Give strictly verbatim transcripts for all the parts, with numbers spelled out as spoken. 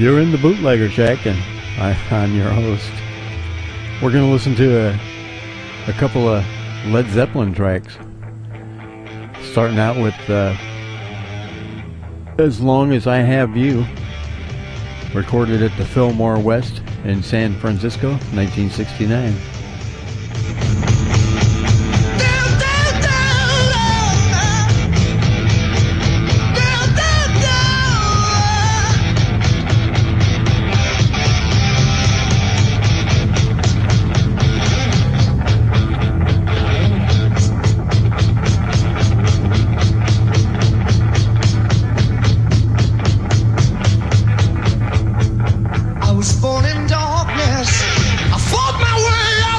You're in the Bootlegger Shack, and I, I'm your host. We're going to listen to a, a couple of Led Zeppelin tracks. Starting out with uh, As Long As I Have You, recorded at the Fillmore West in San Francisco, nineteen sixty-nine. Born in darkness, I fought my way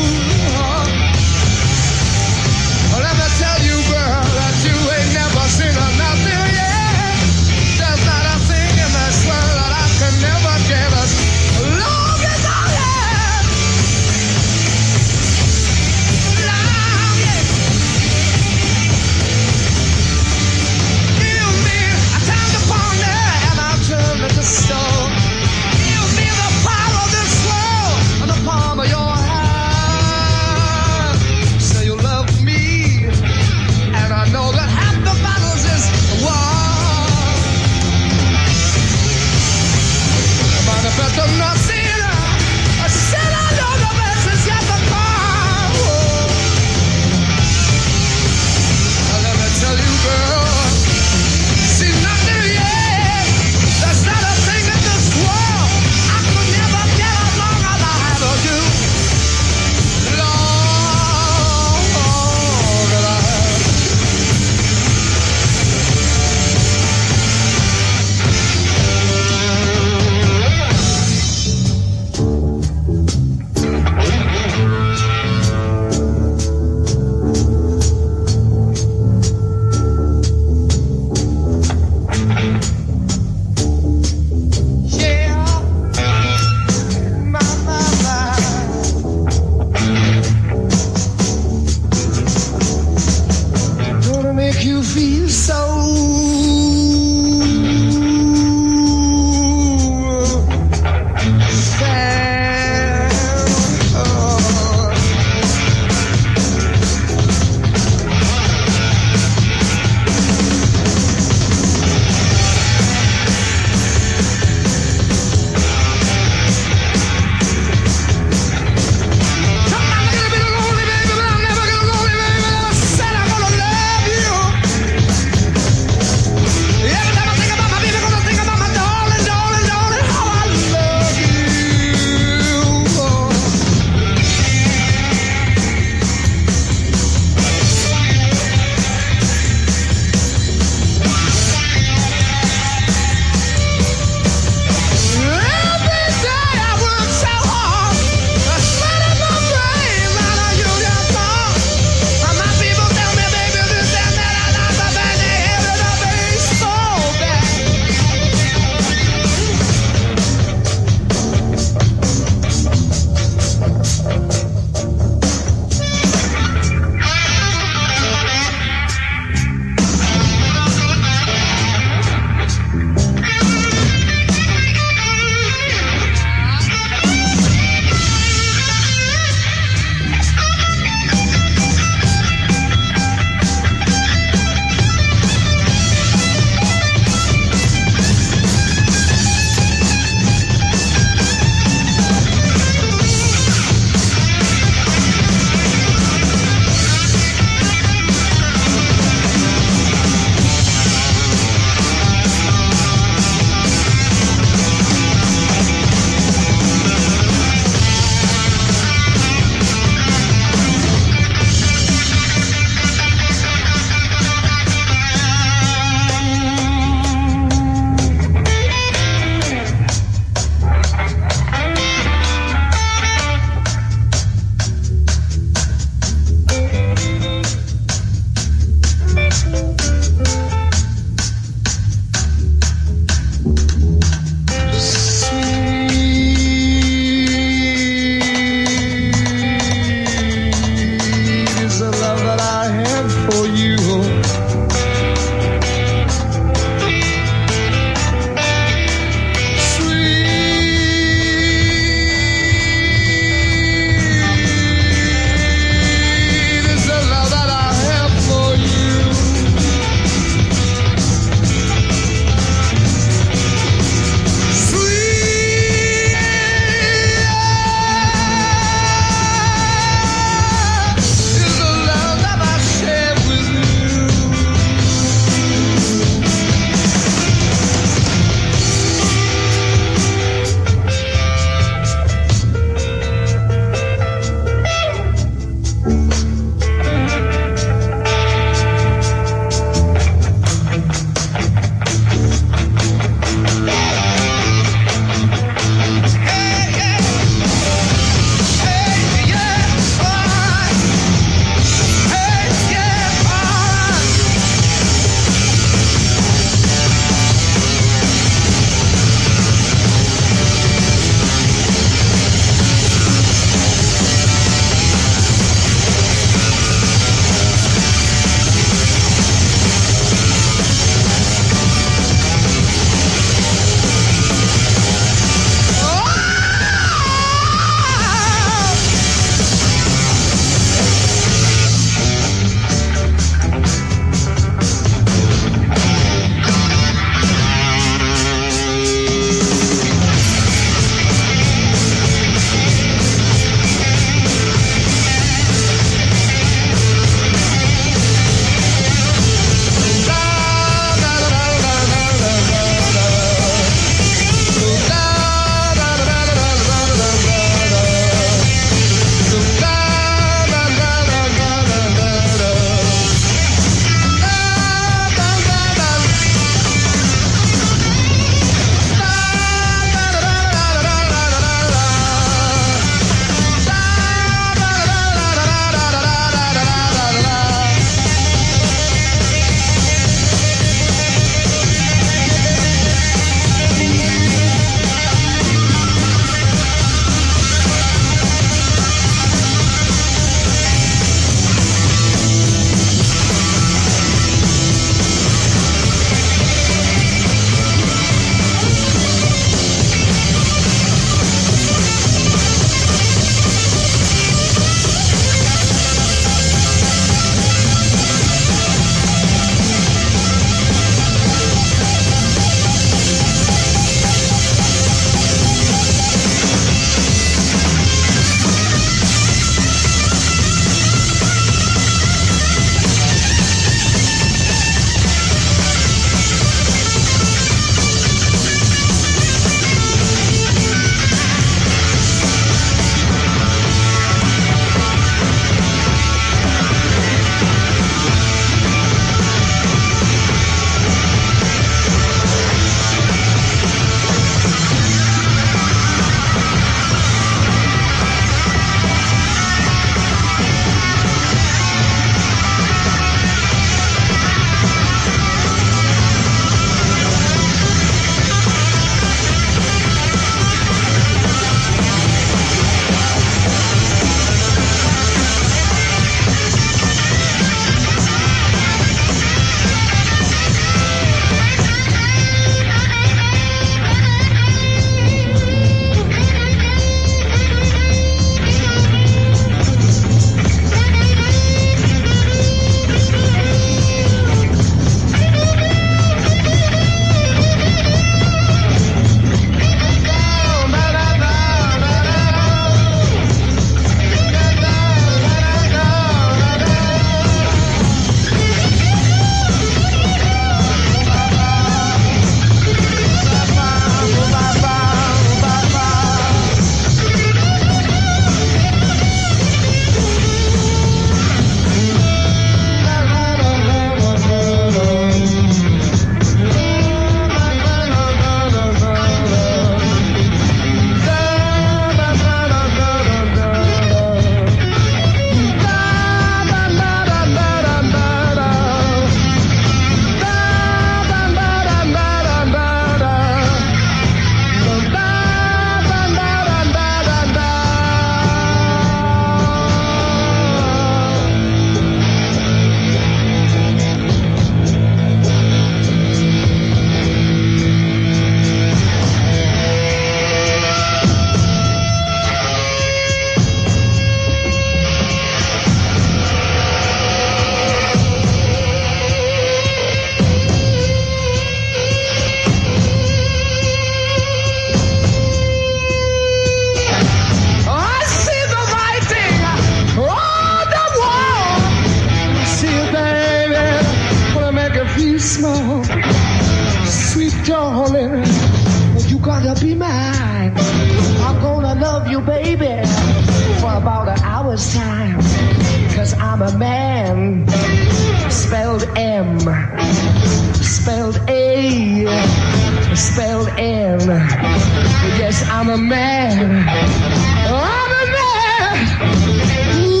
darling, you gotta be mine. I'm gonna love you, baby, for about an hour's time. Cause I'm a man, spelled M, spelled A, spelled N. Yes, I'm a man. I'm a man. Ooh.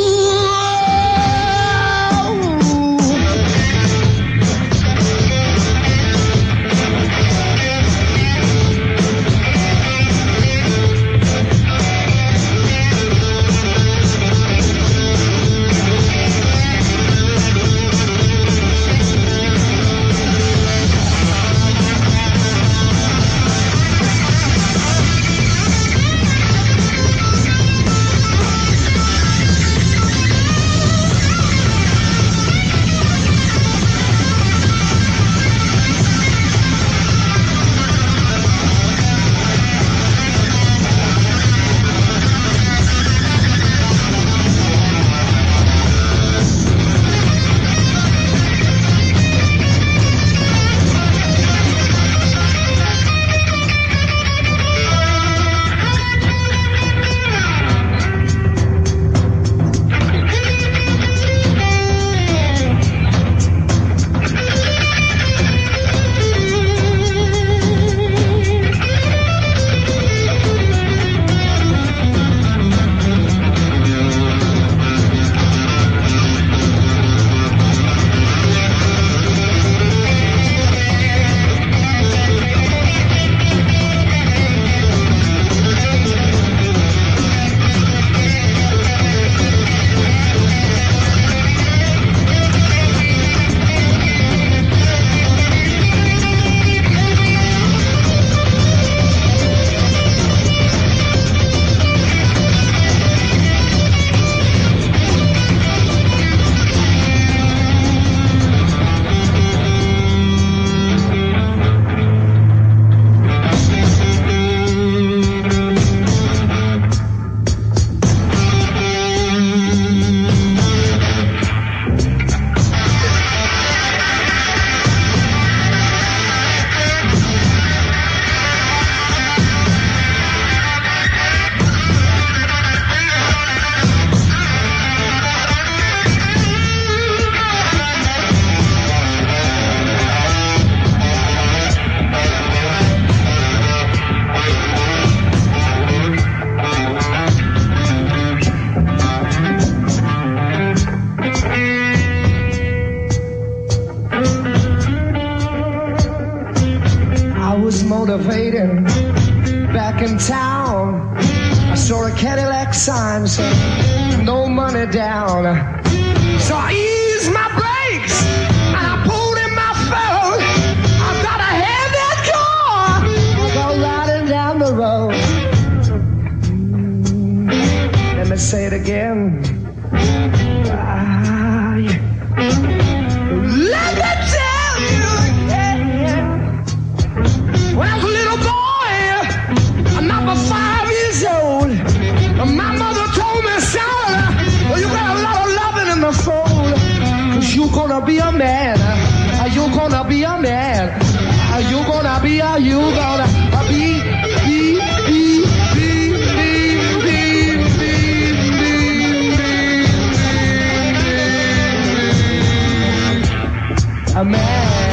Motivated back in town. I saw a Cadillac sign saying no money down. So I eased my brakes and I pulled in my foot. I gotta have that car. I go riding down the road. Let me say it again. Ah, yeah. Let me tell you again. When I was a little boy, I'm not but five years old. My mother told me, son, well, you got a lot of loving in the fold. Cause you gonna be a man. Are you gonna be a man? Are you gonna be, are you gonna be, be, be, be, be, be, be, be, be, a man.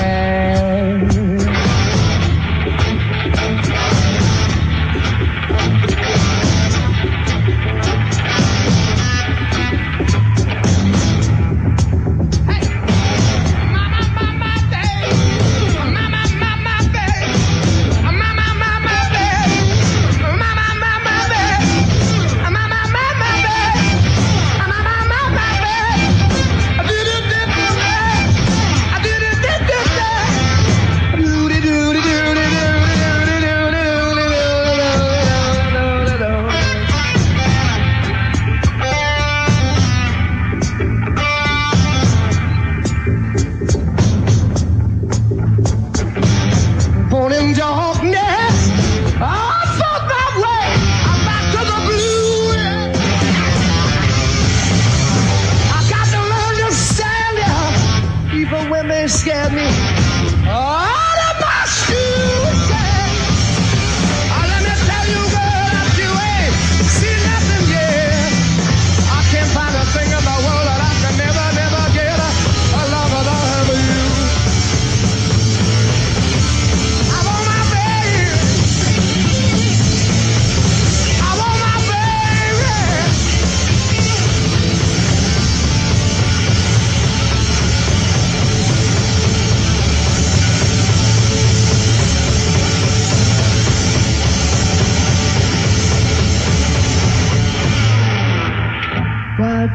I did it, did it,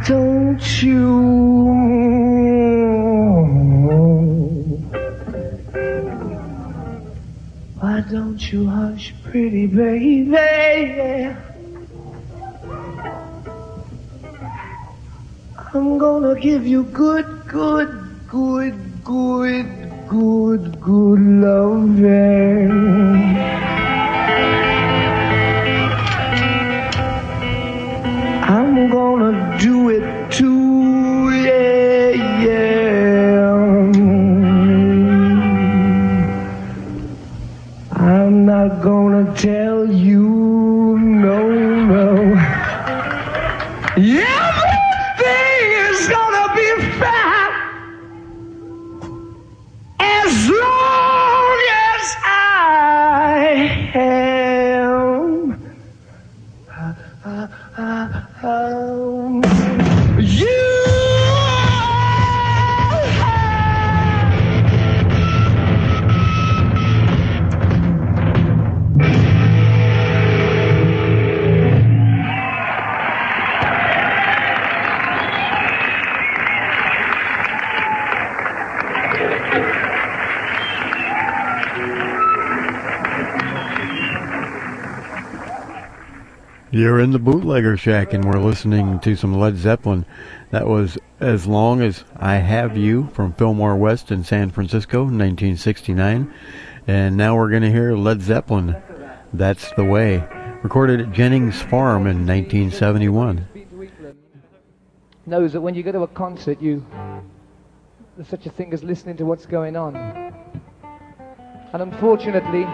don't you Why don't you hush, pretty baby? I'm gonna give you good, good, good, good, good, good loving. I'm gonna do it too, yeah, yeah. I'm not gonna tell you no, no. Everything is gonna be fine as long as I am. Uh, uh, um, you. You're in the Bootlegger Shack, and we're listening to some Led Zeppelin. That was As Long As I Have You from Fillmore West in San Francisco, nineteen sixty-nine. And now we're going to hear Led Zeppelin, That's the Way, recorded at Jennings Farm in nineteen seventy-one. Knows that when you go to a concert, you there's such a thing as listening to what's going on. And unfortunately,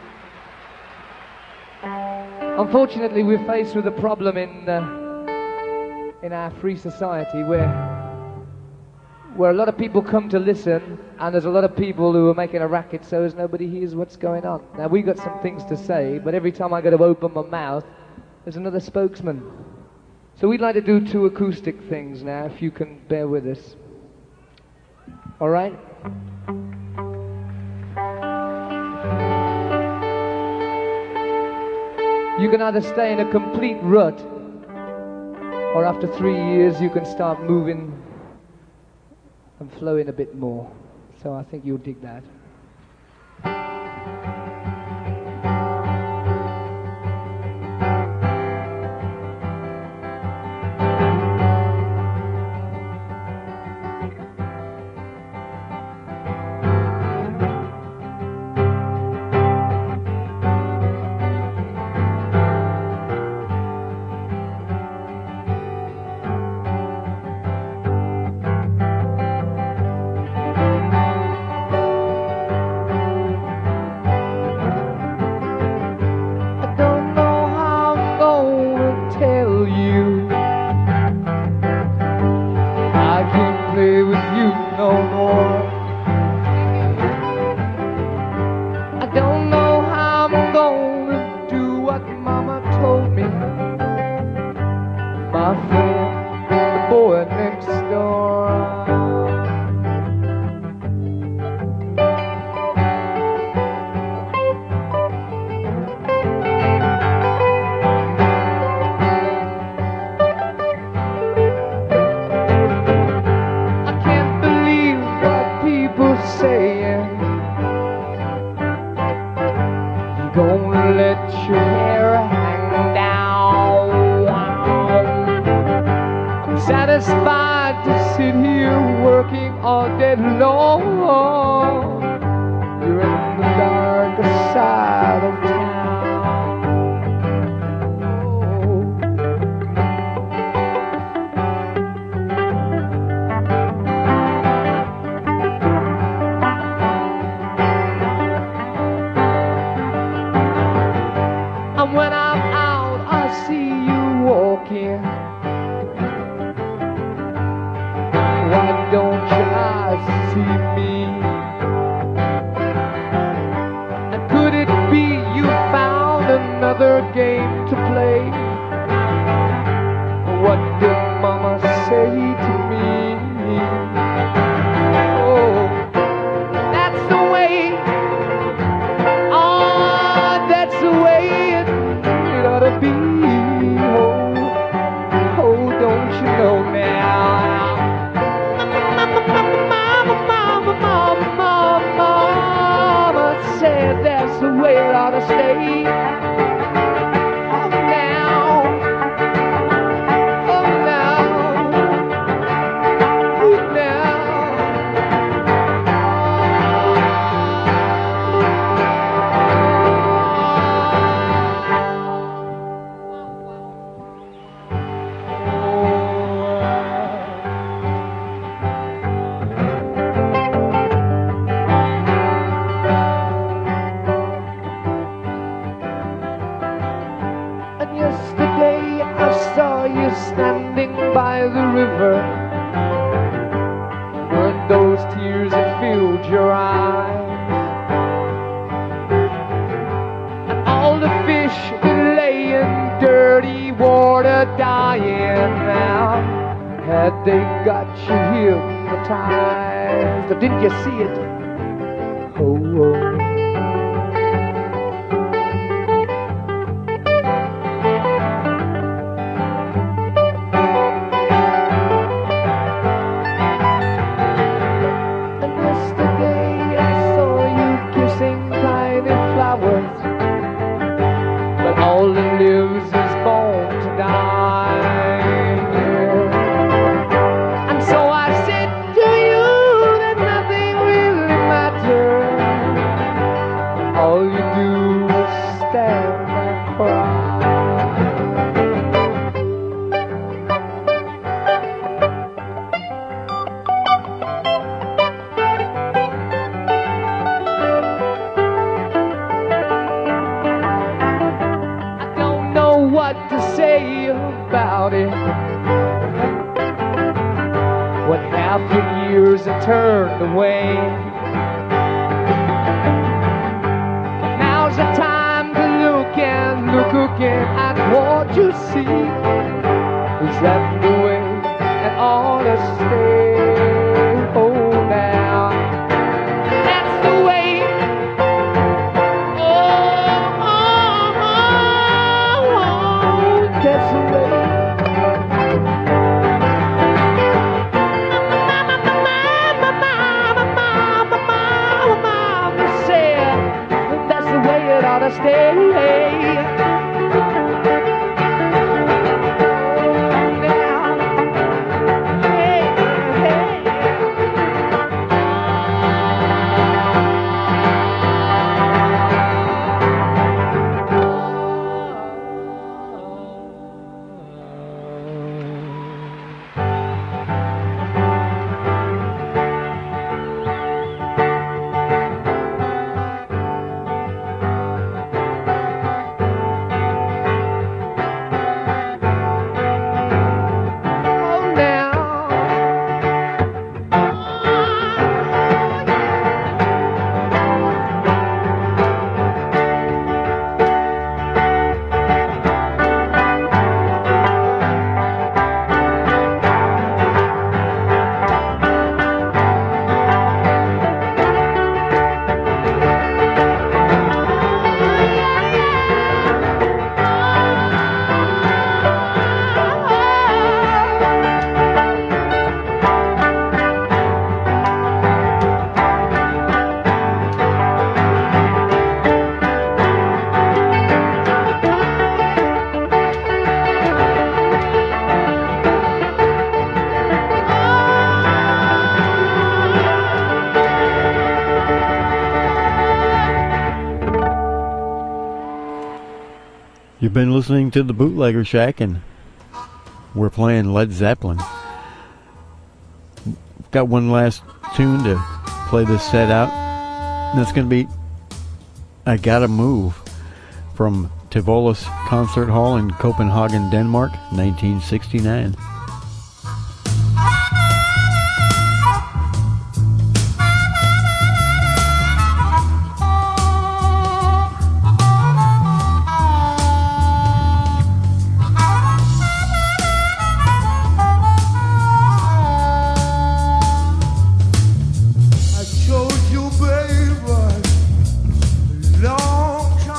Unfortunately, we're faced with a problem in uh, in our free society where where a lot of people come to listen, and there's a lot of people who are making a racket so as nobody hears what's going on. Now, we've got some things to say, but every time I go to open my mouth, there's another spokesman. So we'd like to do two acoustic things now, if you can bear with us. All right? You can either stay in a complete rut, or after three years you can start moving and flowing a bit more. So I think you'll dig that. Be, oh, oh, don't you know now? stay. Oh, now. Oh, now. Oh, now. And yesterday I saw you standing by the river. Weren't those tears that filled your eyes? And all the fish that lay in dirty water dying now, had they got you hypnotized? Or didn't you see it? Oh, oh. And yesterday I saw you kissing tiny flowers, but all that lives is born to die. And so I said to you that nothing really matters. All you do is stand and cry. I don't know what to say about it. What half the years have turned away. Now's the time to look and look again at what you see. Is that the way it ought to stay? Oh, now that's the way. Oh, oh, oh, oh, that's the way. Mama said that's the way it ought to stay. You've been listening to the Bootlegger Shack, and we're playing Led Zeppelin. Got one last tune to play this set out, and that's going to be I Gotta Move from Tivolis Concert Hall in Copenhagen, Denmark, nineteen sixty-nine.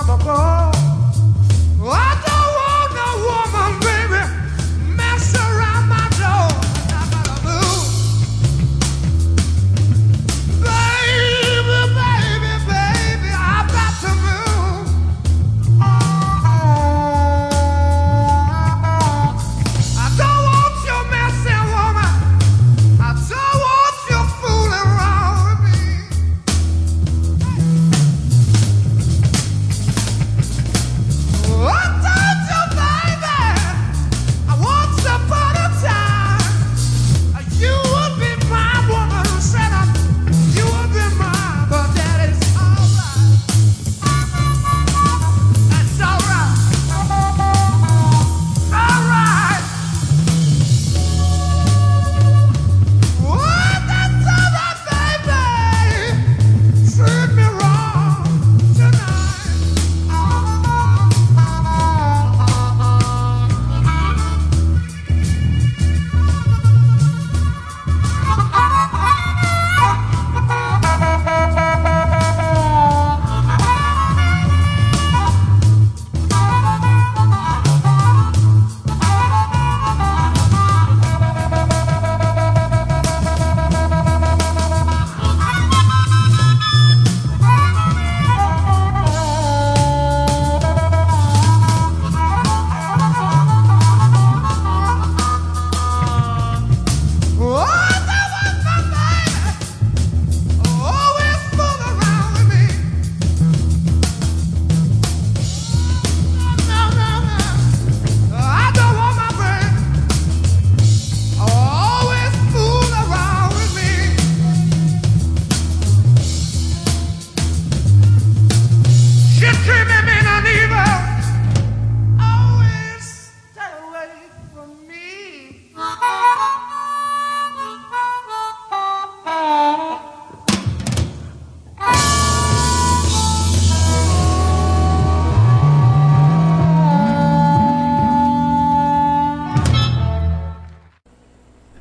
I don't want no woman, baby, mess around.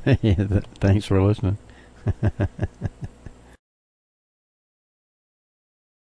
Thanks for listening.